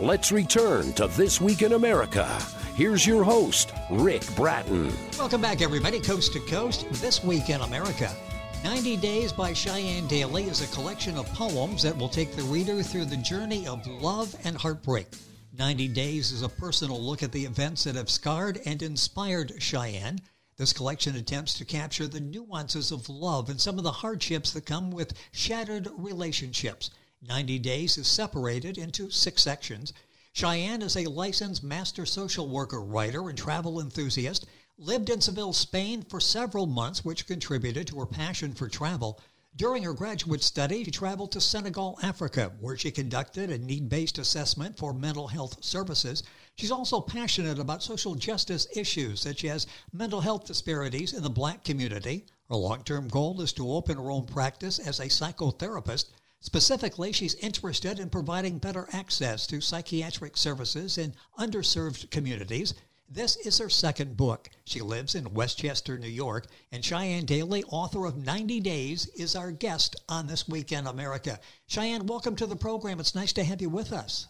Let's return to This Week in America. Here's your host, Rick Bratton. Welcome back, everybody, coast to coast. This Week in America. 90 Days by Cheyenne Daly is a collection of poems that will take the reader through the journey of love and heartbreak. 90 Days is a personal look at the events that have scarred and inspired Cheyenne. This collection attempts to capture the nuances of love and some of the hardships that come with shattered relationships. 90 Days is separated into 6 sections. Cheyenne is a licensed master social worker, writer, and travel enthusiast, lived in Seville, Spain for several months, which contributed to her passion for travel. During her graduate study, she traveled to Senegal, Africa, where she conducted a need-based assessment for mental health services. She's also passionate about social justice issues, such as mental health disparities in the Black community. Her long-term goal is to open her own practice as a psychotherapist. Specifically, she's interested in providing better access to psychiatric services in underserved communities. This is her second book. She lives in Westchester, New York, and Cheyenne Daly, author of 90 Days, is our guest on This Week in America. Cheyenne, welcome to the program. It's nice to have you with us.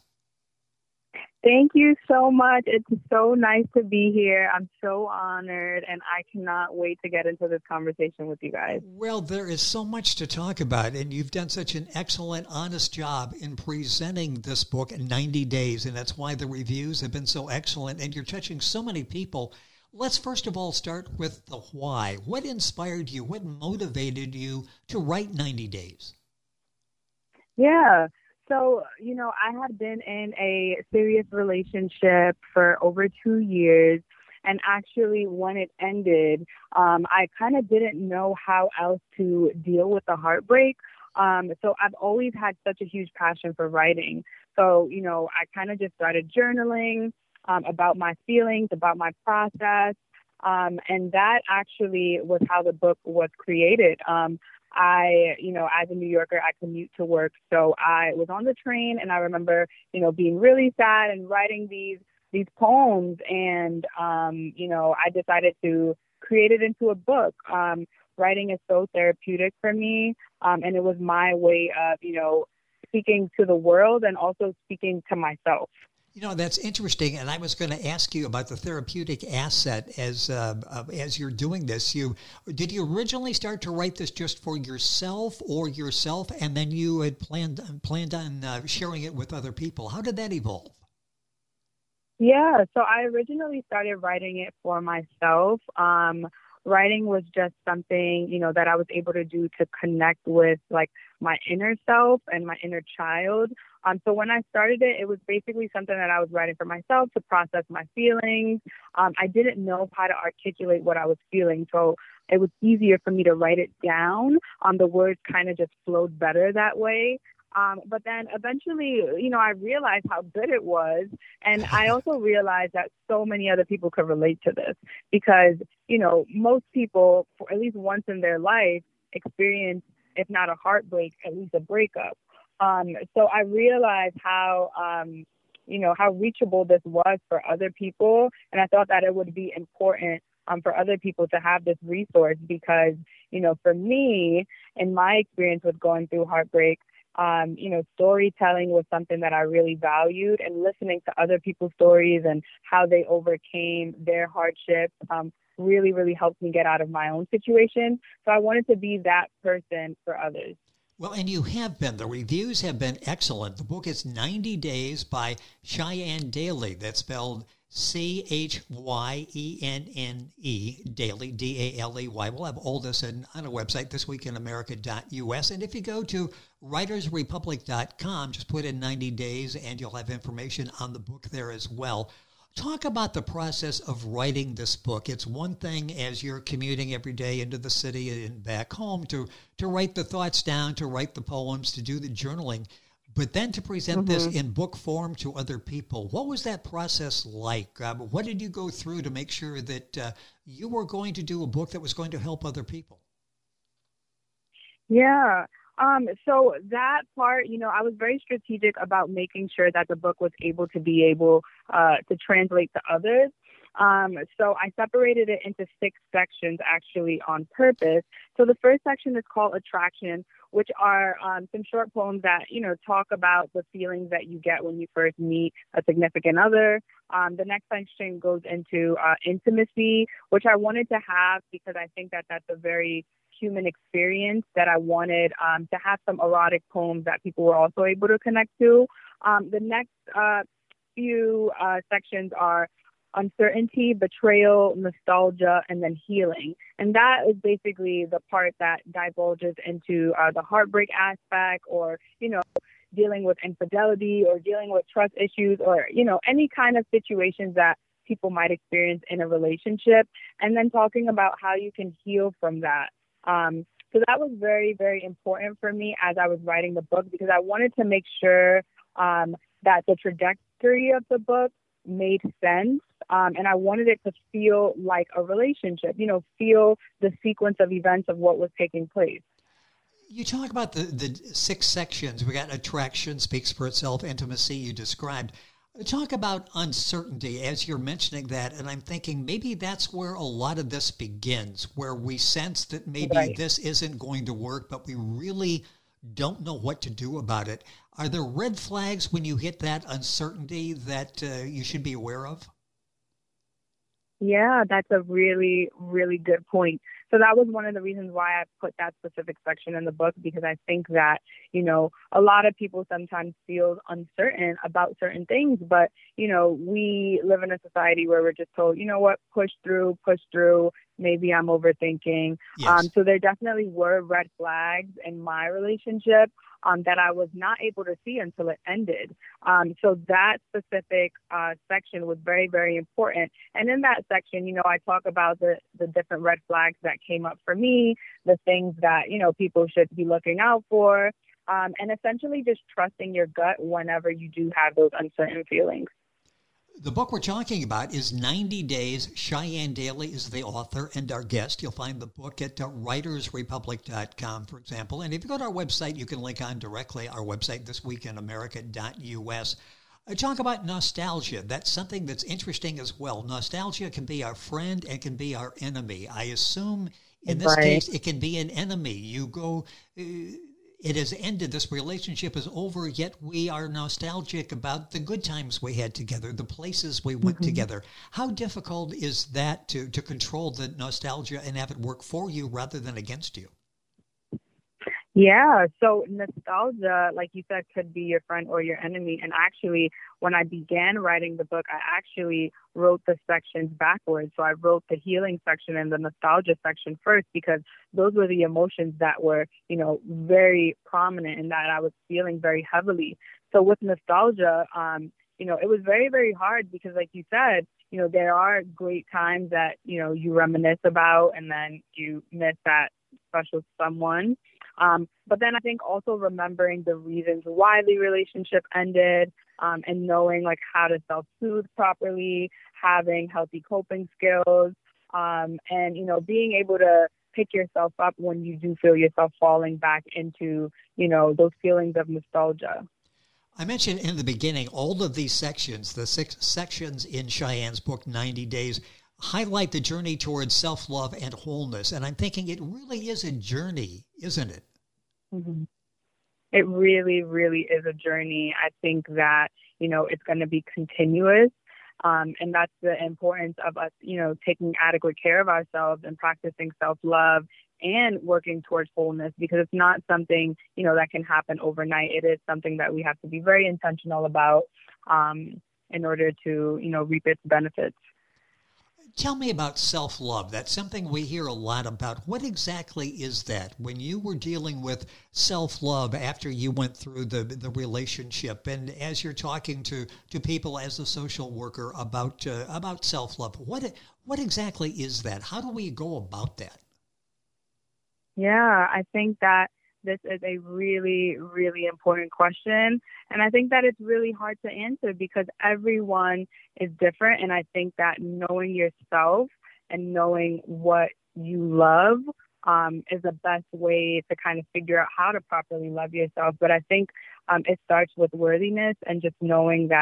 Thank you so much. It's so nice to be here. I'm so honored, and I cannot wait to get into this conversation with you guys. Well, there is so much to talk about, and you've done such an excellent, honest job in presenting this book in 90 days, and that's why the reviews have been so excellent, and you're touching so many people. Let's first of all start with the why. What inspired you? What motivated you to write 90 Days? Yeah. So, I had been in a serious relationship for over 2 years. And actually, when it ended, I kind of didn't know how else to deal with the heartbreak. So I've always had such a huge passion for writing. So, I kind of just started journaling about my feelings, about my process. And that actually was how the book was created. As a New Yorker, I commute to work. So I was on the train and I remember, being really sad and writing these poems. And, I decided to create it into a book. Writing is so therapeutic for me. And it was my way of, speaking to the world and also speaking to myself. That's interesting, and I was going to ask you about the therapeutic asset as you're doing this. Did you originally start to write this just for yourself, and then you had planned on sharing it with other people? How did that evolve? Yeah, so I originally started writing it for myself. Writing was just something, that I was able to do to connect with my inner self and my inner child. So when I started it, it was basically something that I was writing for myself to process my feelings. I didn't know how to articulate what I was feeling. So it was easier for me to write it down. The words kind of just flowed better that way. But then eventually, I realized how good it was. And I also realized that so many other people could relate to this because, most people, for at least once in their life, experience, if not a heartbreak, at least a breakup. So I realized how reachable this was for other people. And I thought that it would be important for other people to have this resource because, for me, in my experience with going through heartbreak, storytelling was something that I really valued, and listening to other people's stories and how they overcame their hardships really, really helped me get out of my own situation. So I wanted to be that person for others. Well, and you have been. The reviews have been excellent. The book is 90 Days by Cheyenne Daly. That's spelled Chynne, Daly, Daly. We'll have all this on our website, thisweekinamerica.us. And if you go to writersrepublic.com, just put in 90 days and you'll have information on the book there as well. Talk about the process of writing this book. It's one thing as you're commuting every day into the city and back home to write the thoughts down, to write the poems, to do the journaling, but then to present this in book form to other people. What was that process like? What did you go through to make sure that you were going to do a book that was going to help other people? Yeah. So that part, I was very strategic about making sure that the book was able to translate to others. So I separated it into 6 sections actually on purpose. So the first section is called Attraction, which are some short poems that, talk about the feelings that you get when you first meet a significant other. The next section goes into Intimacy, which I wanted to have because I think that that's a very human experience that I wanted to have some erotic poems that people were also able to connect to. The next few sections are Uncertainty, Betrayal, Nostalgia, and then Healing. And that is basically the part that divulges into the heartbreak aspect, or, dealing with infidelity, or dealing with trust issues, or, any kind of situations that people might experience in a relationship, and then talking about how you can heal from that. So that was very, very important for me as I was writing the book, because I wanted to make sure that the trajectory of the book made sense. And I wanted it to feel like a relationship, feel the sequence of events of what was taking place. You talk about the 6 sections. We got Attraction, speaks for itself, Intimacy, you described. Talk about uncertainty as you're mentioning that, and I'm thinking maybe that's where a lot of this begins, where we sense that maybe this isn't going to work, but we really don't know what to do about it. Are there red flags when you hit that uncertainty that you should be aware of? Yeah, that's a really, really good point. So that was one of the reasons why I put that specific section in the book, because I think that, a lot of people sometimes feel uncertain about certain things, but, we live in a society where we're just told, push through, maybe I'm overthinking. Yes. So there definitely were red flags in my relationship that I was not able to see until it ended. So that specific section was very, very important. And in that section, I talk about the different red flags that came up for me, the things that, people should be looking out for, and essentially just trusting your gut whenever you do have those uncertain feelings. The book we're talking about is 90 Days. Cheyenne Daly is the author and our guest. You'll find the book at writersrepublic.com, for example. And if you go to our website, you can link on directly our website, thisweekinamerica.us. I talk about nostalgia. That's something that's interesting as well. Nostalgia can be our friend and can be our enemy. I assume in this case, it can be an enemy. You go... it has ended, this relationship is over, yet we are nostalgic about the good times we had together, the places we went together. How difficult is that to control the nostalgia and have it work for you rather than against you? Yeah, so nostalgia, like you said, could be your friend or your enemy. And actually, when I began writing the book, I actually wrote the sections backwards. So I wrote the healing section and the nostalgia section first, because those were the emotions that were, very prominent and that I was feeling very heavily. So with nostalgia, it was very, very hard because, like you said, there are great times that, you reminisce about, and then you miss that special someone. But then I think also remembering the reasons why the relationship ended, and knowing like how to self-soothe properly, having healthy coping skills, and, being able to pick yourself up when you do feel yourself falling back into, those feelings of nostalgia. I mentioned in the beginning, all of these sections, the 6 sections in Cheyenne's book, 90 Days, highlight the journey towards self-love and wholeness. And I'm thinking it really is a journey, isn't it? Mm-hmm. It really, really is a journey. I think that, it's going to be continuous. And that's the importance of us, taking adequate care of ourselves and practicing self-love and working towards wholeness, because it's not something, that can happen overnight. It is something that we have to be very intentional about in order to, reap its benefits. Tell me about self-love. That's something we hear a lot about. What exactly is that? When you were dealing with self-love after you went through the relationship, and as you're talking to people as a social worker about self-love, what exactly is that? How do we go about that? Yeah, I think that this is a really, really important question. And I think that it's really hard to answer because everyone is different. And I think that knowing yourself and knowing what you love is the best way to kind of figure out how to properly love yourself. But I think it starts with worthiness and just knowing that,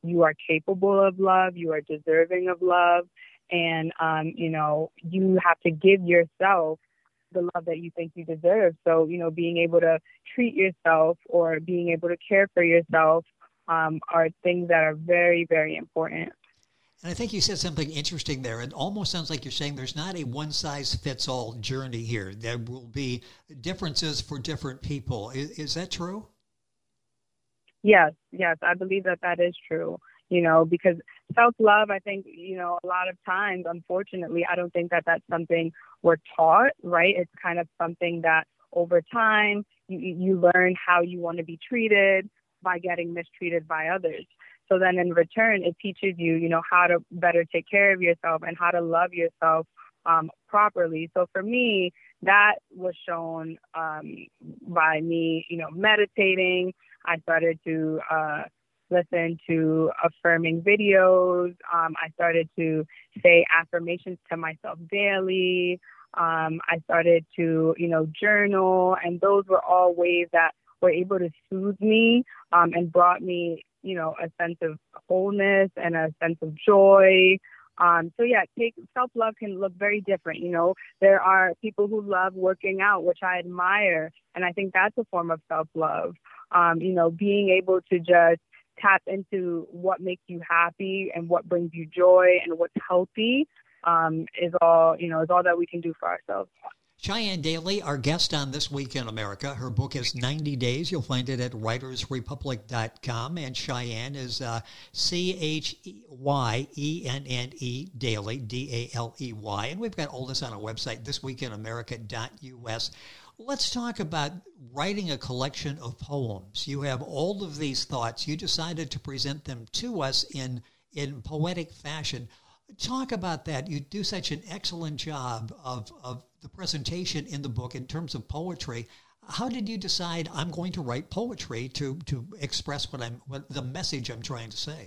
you are capable of love, you are deserving of love, and, you have to give yourself the love that you think you deserve. So, being able to treat yourself or being able to care for yourself are things that are very, very important. And I think you said something interesting there. It almost sounds like you're saying there's not a one-size-fits-all journey here. There will be differences for different people. Is that true? Yes, I believe that is true. Because self-love, I think, a lot of times, unfortunately, I don't think that that's something we're taught, right? It's kind of something that over time you learn how you want to be treated by getting mistreated by others. So then in return, it teaches you, how to better take care of yourself and how to love yourself properly. So for me, that was shown by me, meditating. I started to listen to affirming videos. I started to say affirmations to myself daily. I started to, journal. And those were all ways that were able to soothe me and brought me, a sense of wholeness and a sense of joy. Self-love can look very different. There are people who love working out, which I admire. And I think that's a form of self-love. Being able to just tap into what makes you happy and what brings you joy and what's healthy is all that we can do for ourselves. Cheyenne Daly, our guest on This Week in America. Her book is 90 Days. You'll find it at writersrepublic.com. And Cheyenne is Cheyenne Daly, Daley. And we've got all this on our website, thisweekinamerica.us. Let's talk about writing a collection of poems. You have all of these thoughts. You decided to present them to us in poetic fashion. Talk about that. You do such an excellent job of the presentation in the book in terms of poetry. How did you decide I'm going to write poetry to express what the message I'm trying to say?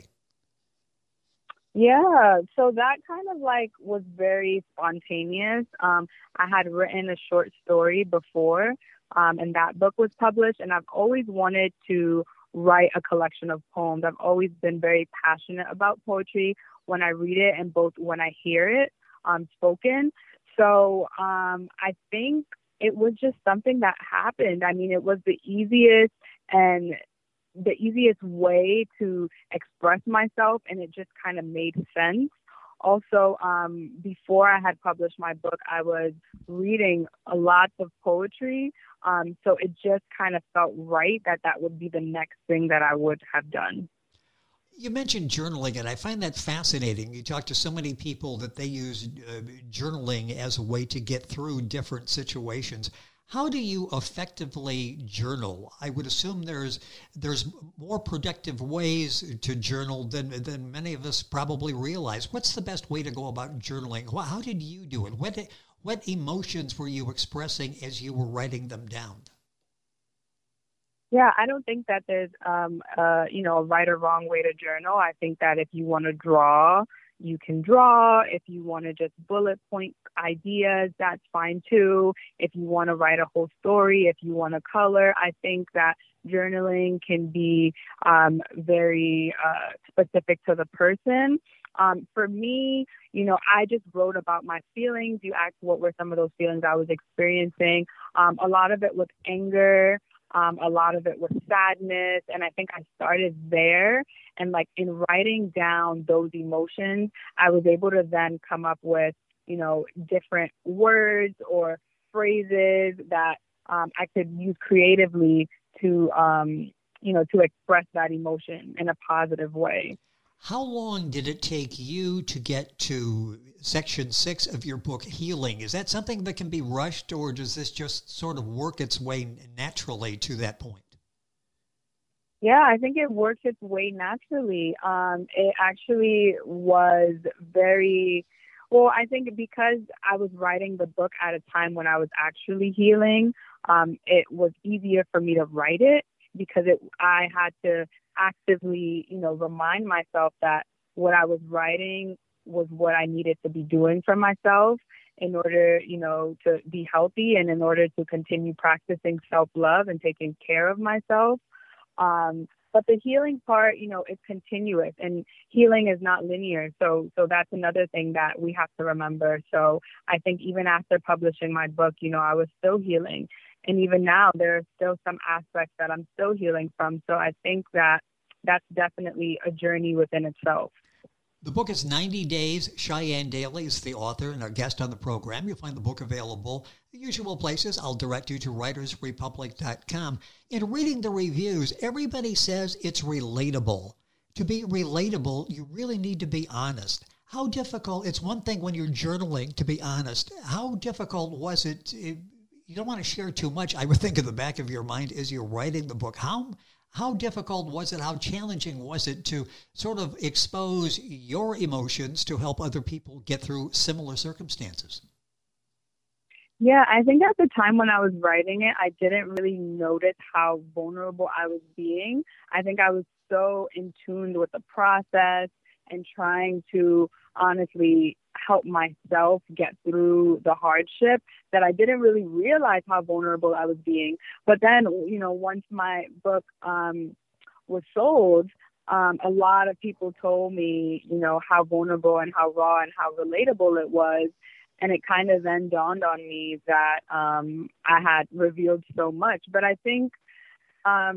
Yeah, so that kind of was very spontaneous. I had written a short story before, and that book was published, and I've always wanted to write a collection of poems. I've always been very passionate about poetry when I read it and both when I hear it spoken. So I think it was just something that happened. I mean, it was the easiest way to express myself, and it just kind of made sense. Also, before I had published my book, I was reading a lot of poetry. So it just kind of felt right that would be the next thing that I would have done. You mentioned journaling, and I find that fascinating. You talk to so many people that they use journaling as a way to get through different situations. How do you effectively journal? I would assume there's more productive ways to journal than many of us probably realize. What's the best way to go about journaling? How did you do it? What emotions were you expressing as you were writing them down? Yeah, I don't think that there's a right or wrong way to journal. I think that if you want to draw, you can draw. If you want to just bullet point ideas, that's fine too. If you want to write a whole story, if you want to color, I think that journaling can be very specific to the person. For me, I just wrote about my feelings. You asked what were some of those feelings I was experiencing. A lot of it was anger. A lot of it was sadness. And I think I started there. And in writing down those emotions, I was able to then come up with, different words or phrases that I could use creatively to express that emotion in a positive way. How long did it take you to get to section 6 of your book, Healing? Is that something that can be rushed, or does this just sort of work its way naturally to that point? Yeah, I think it works its way naturally. It actually was I think because I was writing the book at a time when I was actually healing, it was easier for me to write it because I had to actively, remind myself that what I was writing was what I needed to be doing for myself in order, to be healthy and in order to continue practicing self-love and taking care of myself. So But the healing part, is continuous, and healing is not linear. So that's another thing that we have to remember. So I think even after publishing my book, I was still healing. And even now, there are still some aspects that I'm still healing from. So I think that that's definitely a journey within itself. The book is 90 Days. Cheyenne Daly is the author and our guest on the program. You'll find the book available the usual places. I'll direct you to writersrepublic.com. In reading the reviews, everybody says it's relatable. To be relatable, you really need to be honest. How difficult, it's one thing when you're journaling to be honest. How difficult was it? You don't want to share too much. I would think in the back of your mind as you're writing the book. How difficult was it? How challenging was it to sort of expose your emotions to help other people get through similar circumstances? Yeah, I think at the time when I was writing it, I didn't really notice how vulnerable I was being. I think I was so in tune with the process and trying to honestly help myself get through the hardship that I didn't really realize how vulnerable I was being. But then, once my book was sold, a lot of people told me, how vulnerable and how raw and how relatable it was. And it kind of then dawned on me that I had revealed so much. But I think, I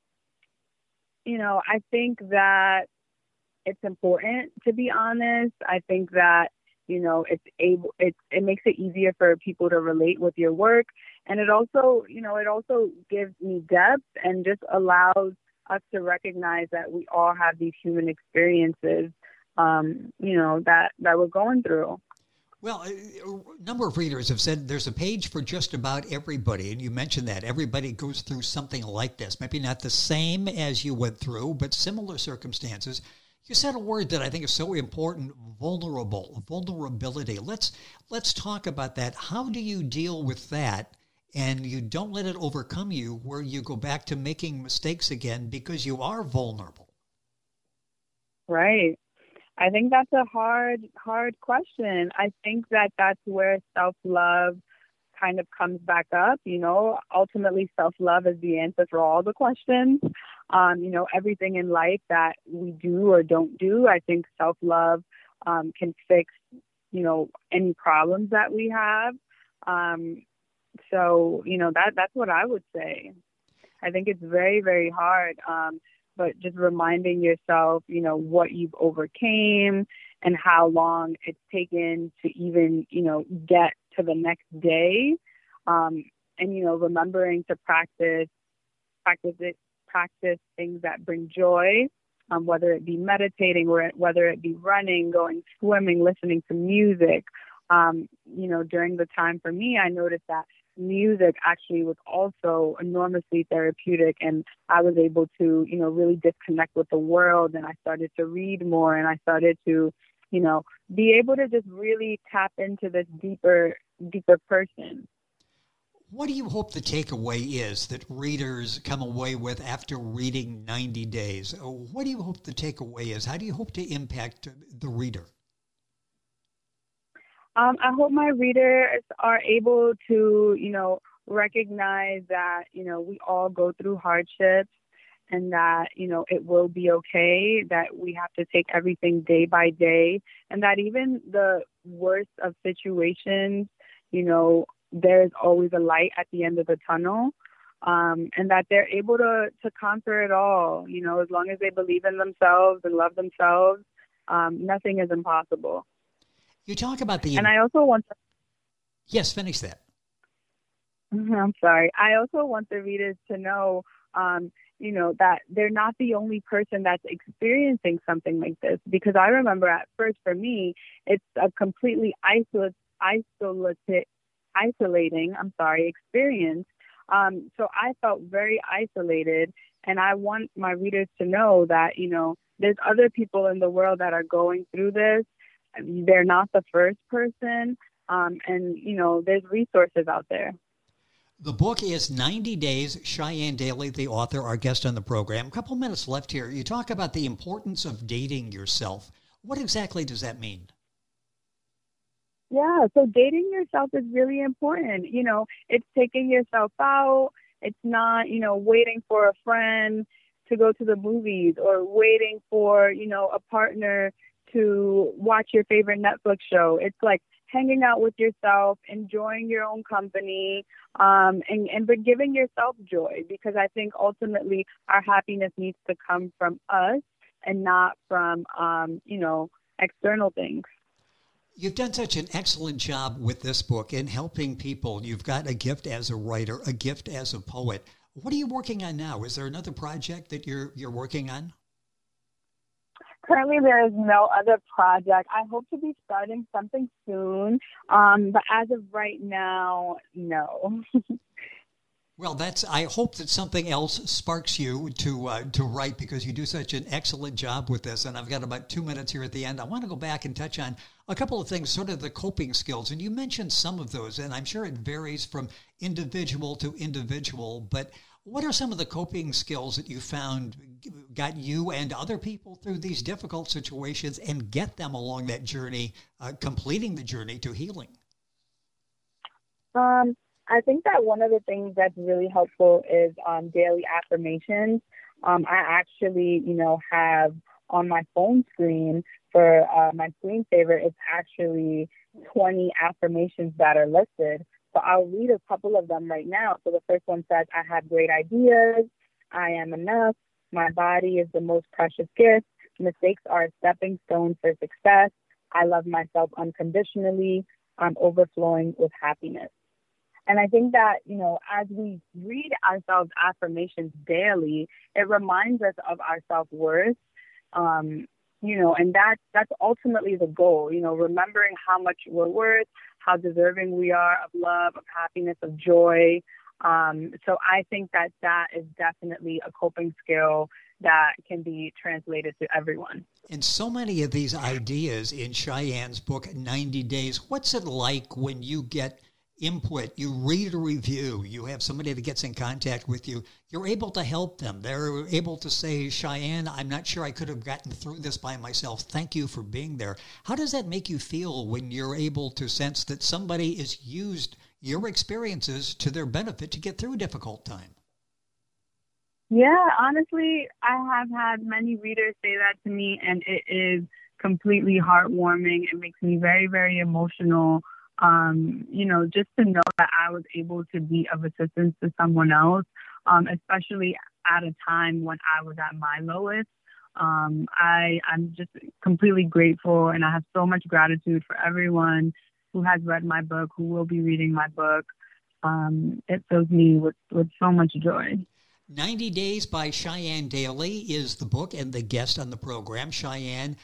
think that it's important to be honest. I think that, it makes it easier for people to relate with your work. And it also gives me depth and just allows us to recognize that we all have these human experiences, that we're going through. Well, a number of readers have said there's a page for just about everybody, and you mentioned that. Everybody goes through something like this. Maybe not the same as you went through, but similar circumstances. You said a word that I think is so important, vulnerability. Let's talk about that. How do you deal with that? And you don't let it overcome you where you go back to making mistakes again because you are vulnerable. Right. I think that's a hard question. I think that that's where self-love kind of comes back up. Ultimately, self-love is the answer for all the questions. Everything in life that we do or don't do, I think self-love can fix, any problems that we have. So, that's what I would say. I think it's very, very hard. But just reminding yourself, what you've overcame and how long it's taken to even, get to the next day. And, remembering to practice things that bring joy, whether it be meditating or whether it be running, going swimming, listening to music. During the time for me, I noticed that music actually was also enormously therapeutic, and I was able to, really disconnect with the world, and I started to read more, and I started to, be able to just really tap into this deeper person. What do you hope the takeaway is that readers come away with after reading 90 Days? What do you hope the takeaway is? How do you hope to impact the reader? I hope my readers are able to, recognize that, we all go through hardships and that, it will be okay, that we have to take everything day by day, and that even the worst of situations, there's always a light at the end of the tunnel, and that they're able to conquer it all, as long as they believe in themselves and love themselves, nothing is impossible. You talk about And I also want to... Yes, finish that. I'm sorry. I also want the readers to know, that they're not the only person that's experiencing something like this. Because I remember at first, for me, it's a completely isolating experience. So I felt very isolated, and I want my readers to know that, there's other people in the world that are going through this. They're not the first person, and, there's resources out there. The book is 90 Days. Cheyenne Daly, the author, our guest on the program. A couple minutes left here. You talk about the importance of dating yourself. What exactly does that mean? Yeah, so dating yourself is really important. It's taking yourself out. It's not, waiting for a friend to go to the movies or waiting for, a partner to watch your favorite Netflix show. It's like hanging out with yourself, enjoying your own company, but giving yourself joy, because I think ultimately our happiness needs to come from us and not from, external things. You've done such an excellent job with this book in helping people. You've got a gift as a writer, a gift as a poet. What are you working on now? Is there another project that you're working on? Currently, there is no other project. I hope to be starting something soon, but as of right now, no. Well, I hope that something else sparks you to write, because you do such an excellent job with this. And I've got about 2 minutes here at the end. I want to go back and touch on a couple of things, sort of the coping skills. And you mentioned some of those, and I'm sure it varies from individual to individual. But what are some of the coping skills that you found got you and other people through these difficult situations and get them along that journey, completing the journey to healing? I think that one of the things that's really helpful is daily affirmations. I actually, have on my phone screen for my screensaver, it's actually 20 affirmations that are listed. So I'll read a couple of them right now. So the first one says, I have great ideas. I am enough. My body is the most precious gift. Mistakes are a stepping stone for success. I love myself unconditionally. I'm overflowing with happiness. And I think that, as we read ourselves affirmations daily, it reminds us of our self-worth, and that's ultimately the goal, remembering how much we're worth, how deserving we are of love, of happiness, of joy. So I think that is definitely a coping skill that can be translated to everyone. And so many of these ideas in Cheyenne's book, 90 Days, what's it like when you get input, you read a review, you have somebody that gets in contact with you, you're able to help them. They're able to say, Cheyenne, I'm not sure I could have gotten through this by myself. Thank you for being there. How does that make you feel when you're able to sense that somebody has used your experiences to their benefit to get through a difficult time? Yeah, honestly, I have had many readers say that to me, and it is completely heartwarming. It makes me very, very emotional. Just to know that I was able to be of assistance to someone else, especially at a time when I was at my lowest. I'm just completely grateful, and I have so much gratitude for everyone who has read my book, who will be reading my book. It fills me with so much joy. 90 Days by Cheyenne Daly is the book, and the guest on the program, Cheyenne,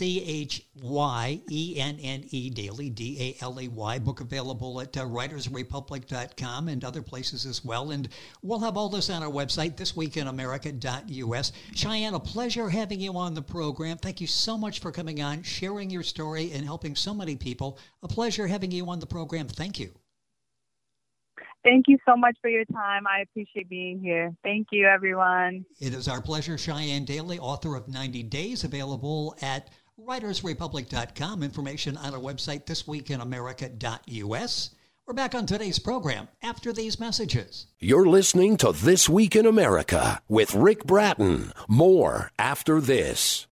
Chyenne Daly, Daly. Book available at writersrepublic.com and other places as well. And we'll have all this on our website, thisweekinamerica.us. Cheyenne, a pleasure having you on the program. Thank you so much for coming on, sharing your story, and helping so many people. A pleasure having you on the program. Thank you. Thank you so much for your time. I appreciate being here. Thank you, everyone. It is our pleasure. Cheyenne Daly, author of 90 Days, available at writersrepublic.com. Information on our website, thisweekinamerica.us. We're back on today's program after these messages. You're listening to This Week in America with Rick Bratton. More after this.